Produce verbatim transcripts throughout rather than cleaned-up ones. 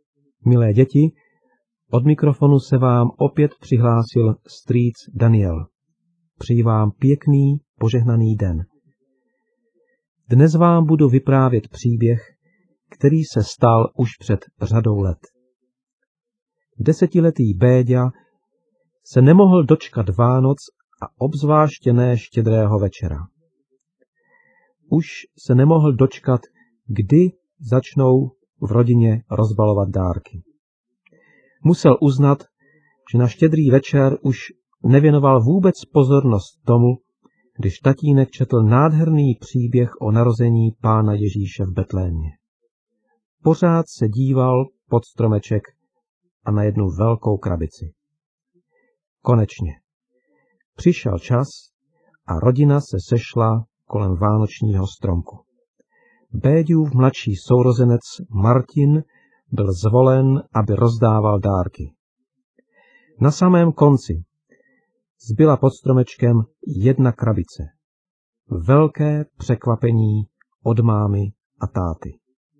Milé děti, od mikrofonu se vám opět přihlásil strýc Daniel. Přeji vám pěkný, požehnaný den. Dnes vám budu vyprávět příběh, který se stal už před řadou let. Desetiletý Béďa se nemohl dočkat Vánoc a obzvláště ne štědrého večera. Už se nemohl dočkat, kdy začnou v rodině rozbalovat dárky. Musel uznat, že na štědrý večer už nevěnoval vůbec pozornost tomu, když tatínek četl nádherný příběh o narození Pána Ježíše v Betlémě. Pořád se díval pod stromeček a na jednu velkou krabici. Konečně. Přišel čas a rodina se sešla kolem vánočního stromku. Béďův mladší sourozenec Martin byl zvolen, aby rozdával dárky. Na samém konci zbyla pod stromečkem jedna krabice. Velké překvapení od mámy a táty.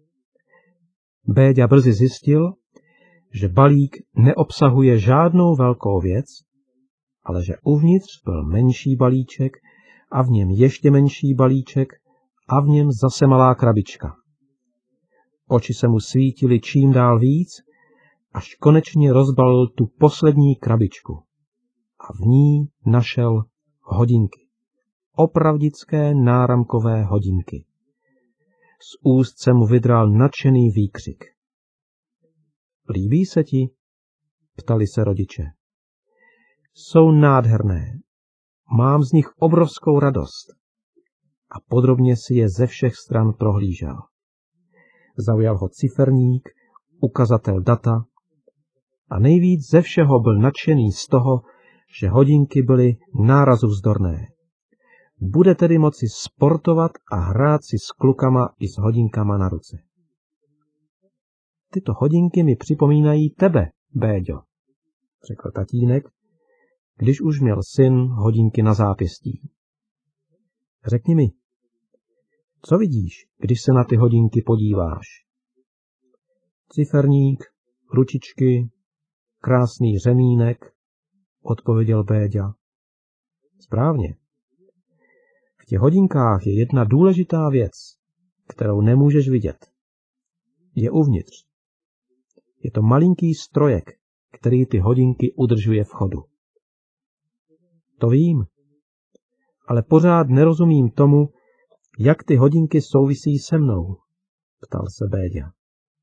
Béďa brzy zjistil, že balík neobsahuje žádnou velkou věc, ale že uvnitř byl menší balíček a v něm ještě menší balíček a v něm zase malá krabička. Oči se mu svítily čím dál víc, až konečně rozbalil tu poslední krabičku. A v ní našel hodinky. Opravdické náramkové hodinky. Z úst se mu vydral nadšený výkřik. Líbí se ti? Ptali se rodiče. Jsou nádherné. Mám z nich obrovskou radost. A podrobně si je ze všech stran prohlížel. Zaujal ho ciferník, ukazatel data a nejvíc ze všeho byl nadšený z toho, že hodinky byly nárazu vzdorné. Bude tedy moci sportovat a hrát si s klukama i s hodinkama na ruce. Tyto hodinky mi připomínají tebe, Béďo, řekl tatínek, když už měl syn hodinky na zápěstí. Řekni mi, co vidíš, když se na ty hodinky podíváš? Ciferník, ručičky, krásný řemínek, odpověděl Béďa. Správně. V těch hodinkách je jedna důležitá věc, kterou nemůžeš vidět. Je uvnitř. Je to malinký strojek, který ty hodinky udržuje v chodu. To vím, ale pořád nerozumím tomu, jak ty hodinky souvisí se mnou, ptal se Béďa.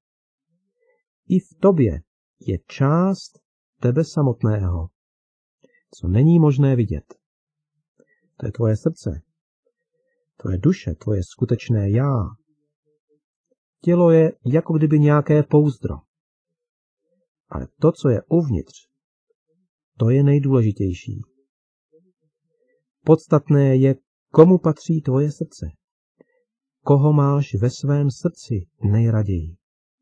I v tobě je část tebe samotného, co není možné vidět. To je tvoje srdce, tvoje duše, tvoje skutečné já. Tělo je jako kdyby nějaké pouzdro. Ale to, co je uvnitř, to je nejdůležitější. Podstatné je, komu patří tvoje srdce. Koho máš ve svém srdci nejraději.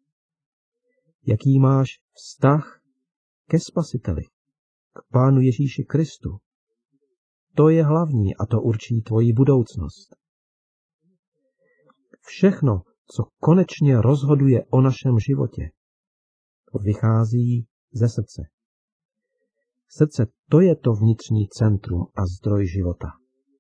Jaký máš vztah ke Spasiteli, k Pánu Ježíši Kristu. To je hlavní a to určí tvoji budoucnost. Všechno, co konečně rozhoduje o našem životě, vychází ze srdce. Srdce, to je to vnitřní centrum a zdroj života.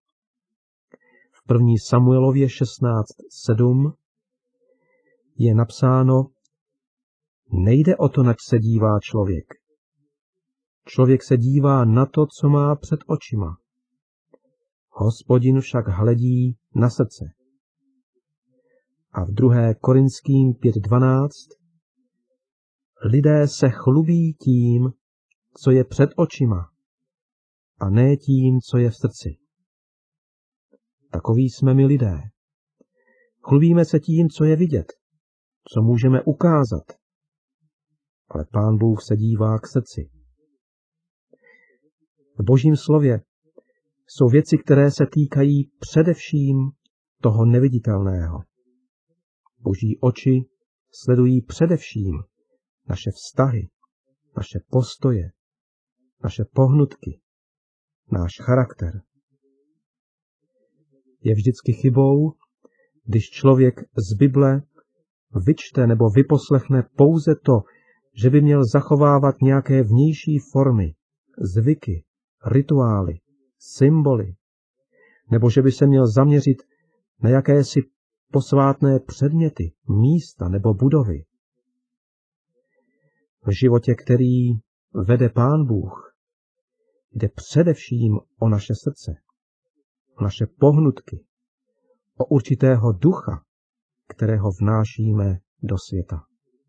V první Samuelově šestnáct sedm je napsáno: nejde o to, nač se dívá člověk. Člověk se dívá na to, co má před očima. Hospodin však hledí na srdce. A v druhé Korinským pět dvanáct lidé se chlubí tím, co je před očima, a ne tím, co je v srdci. Takoví jsme my lidé. Chlubíme se tím, co je vidět, co můžeme ukázat. Ale Pán Bůh se dívá k srdci. V Božím slově jsou věci, které se týkají především toho neviditelného. Boží oči sledují především naše vztahy, naše postoje, naše pohnutky, náš charakter. Je vždycky chybou, když člověk z Bible vyčte nebo vyposlechne pouze to, že by měl zachovávat nějaké vnější formy, zvyky, rituály, symboly, nebo že by se měl zaměřit na jakési posvátné předměty, místa nebo budovy. V životě, který vede Pán Bůh, jde především o naše srdce, o naše pohnutky, o určitého ducha, kterého vnášíme do světa.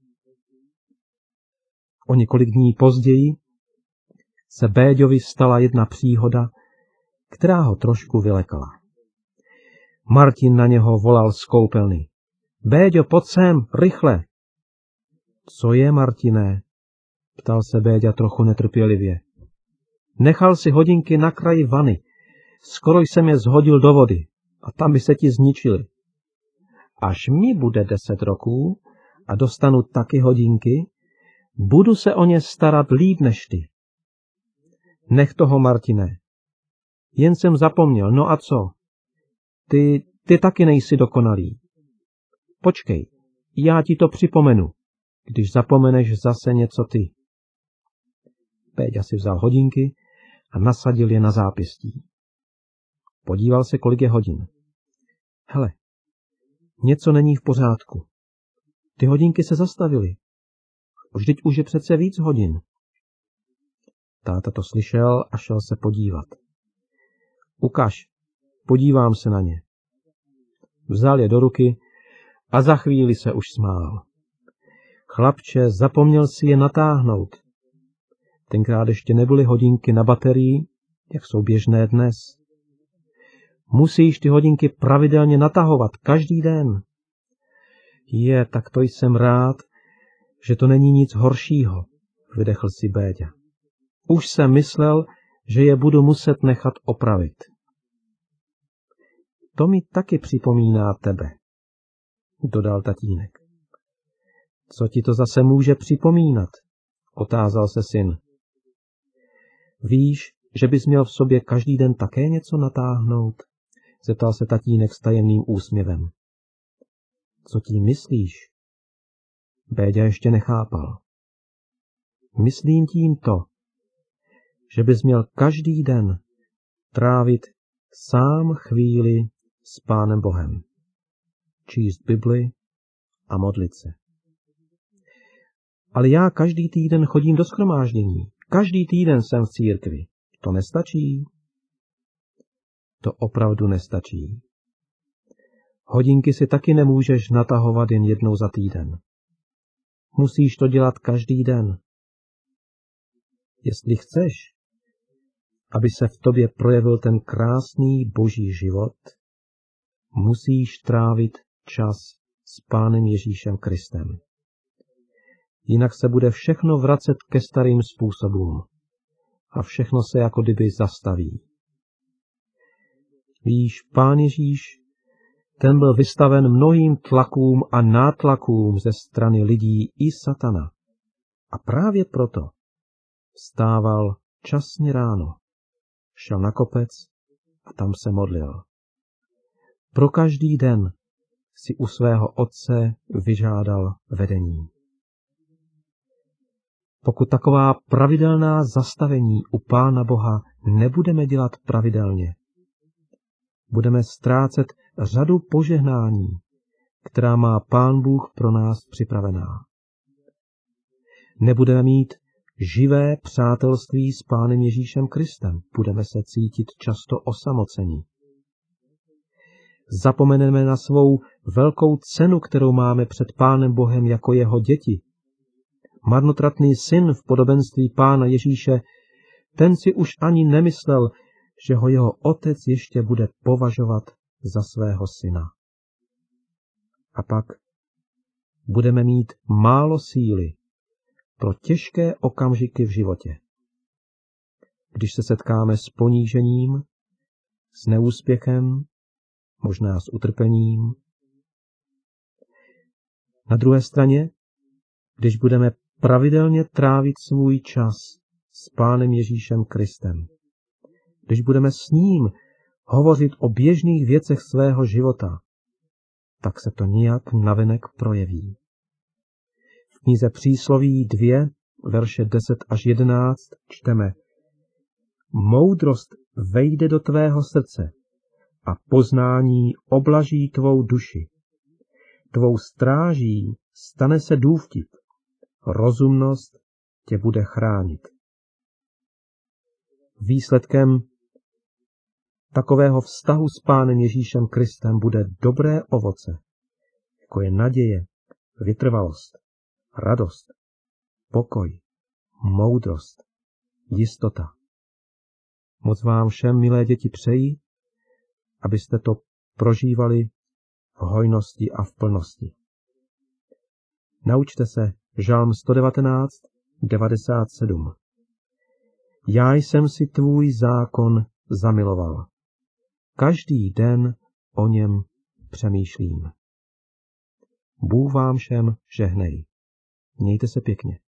O několik dní později se Béďovi stala jedna příhoda, která ho trošku vylekala. Martin na něho volal z koupelny. Béďo, pojď sem, rychle! Co je, Martiné? Ptal se Béďa trochu netrpělivě. Nechal si hodinky na kraji vany. Skoro jsem je zhodil do vody a tam by se ti zničily. Až mi bude deset roků a dostanu taky hodinky, budu se o ně starat líp než ty. Nech toho, Martine. Jen jsem zapomněl, no a co? Ty, ty taky nejsi dokonalý. Počkej, já ti to připomenu, když zapomeneš zase něco ty. Péďa si vzal hodinky a nasadil je na zápěstí. Podíval se, kolik je hodin. Hele, něco není v pořádku. Ty hodinky se zastavily. Vždyť už je přece víc hodin. Táta to slyšel a šel se podívat. Ukaž, podívám se na ně. Vzal je do ruky a za chvíli se už smál. Chlapče, zapomněl si je natáhnout. Tenkrát ještě nebyly hodinky na baterii, jak jsou běžné dnes. Musíš ty hodinky pravidelně natahovat každý den. Je, tak to jsem rád, že to není nic horšího, vydechl si Béďa. Už jsem myslel, že je budu muset nechat opravit. To mi taky připomíná tebe, dodal tatínek. Co ti to zase může připomínat? Otázal se syn. Víš, že bys měl v sobě každý den také něco natáhnout? Zeptal se tatínek s tajemným úsměvem. Co tím myslíš? Béďa ještě nechápal. Myslím tím to, že bys měl každý den trávit sám chvíli s Pánem Bohem, číst Bibli a modlit se. Ale já každý týden chodím do shromáždění, každý týden jsem v církvi. To nestačí? To opravdu nestačí. Hodinky si taky nemůžeš natahovat jen jednou za týden. Musíš to dělat každý den. Jestli chceš, aby se v tobě projevil ten krásný boží život, musíš trávit čas s Pánem Ježíšem Kristem. Jinak se bude všechno vracet ke starým způsobům a všechno se jako kdyby zastaví. Víš, Pán Ježíš, ten byl vystaven mnohým tlakům a nátlakům ze strany lidí i satana. A právě proto vstával časně ráno, šel na kopec a tam se modlil. Pro každý den si u svého otce vyžádal vedení. Pokud taková pravidelná zastavení u Pána Boha nebudeme dělat pravidelně, budeme ztrácet řadu požehnání, která má Pán Bůh pro nás připravená. Nebudeme mít živé přátelství s Pánem Ježíšem Kristem, budeme se cítit často osamocení. Zapomeneme na svou velkou cenu, kterou máme před Pánem Bohem jako jeho děti. Marnotratný syn v podobenství Pána Ježíše, ten si už ani nemyslel, že ho jeho otec ještě bude považovat za svého syna. A pak budeme mít málo síly pro těžké okamžiky v životě. Když se setkáme s ponížením, s neúspěchem, možná s utrpením. Na druhé straně, když budeme pravidelně trávit svůj čas s Pánem Ježíšem Kristem, když budeme s ním hovořit o běžných věcech svého života, tak se to nijak navenek projeví. V knize Přísloví dvě, verše deset až jedenáct čteme: Moudrost vejde do tvého srdce a poznání oblaží tvou duši. Tvou stráží stane se důvtip, rozumnost tě bude chránit. Výsledkem takového vztahu s Pánem Ježíšem Kristem bude dobré ovoce, jako je naděje, vytrvalost, radost, pokoj, moudrost, jistota. Moc vám všem, milé děti, přeji, abyste to prožívali v hojnosti a v plnosti. Naučte se Žalm sto devatenáct, devadesát sedm. Já jsem si tvůj zákon zamiloval. Každý den o něm přemýšlím. Bůh vám všem žehnej. Mějte se pěkně.